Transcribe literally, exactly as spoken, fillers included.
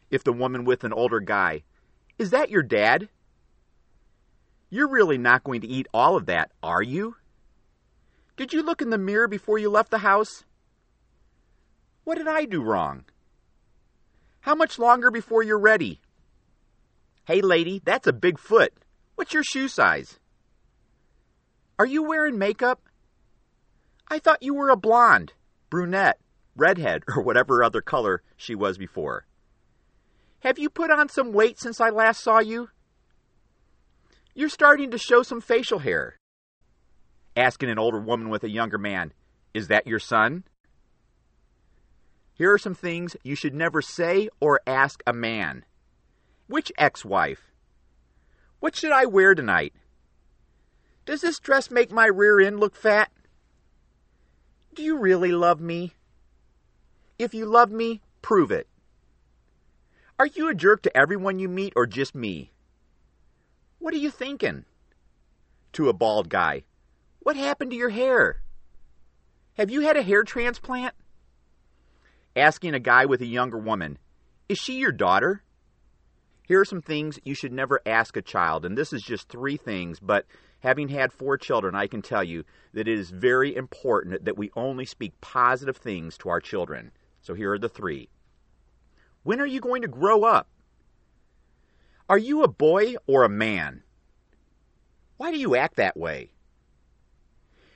If the woman with an older guy, "Is that your dad?" "You're really not going to eat all of that, are you?" "Did you look in the mirror before you left the house?" "What did I do wrong?" "How much longer before you're ready?" "Hey lady, that's a big foot. What's your shoe size?" "Are you wearing makeup?" "I thought you were a blonde, brunette, redhead, or whatever other color she was before." "Have you put on some weight since I last saw you?" "You're starting to show some facial hair." Asking an older woman with a younger man, "Is that your son?" Here are some things you should never say or ask a man. Which ex-wife? What should I wear tonight? Does this dress make my rear end look fat? Do you really love me? If you love me, prove it. Are you a jerk to everyone you meet or just me? What are you thinking? To a bald guy, what happened to your hair? Have you had a hair transplant? Asking a guy with a younger woman, "Is she your daughter?" Here are some things you should never ask a child, and this is just three things, but having had four children, I can tell you that it is very important that we only speak positive things to our children. So here are the three. When are you going to grow up? Are you a boy or a man? Why do you act that way?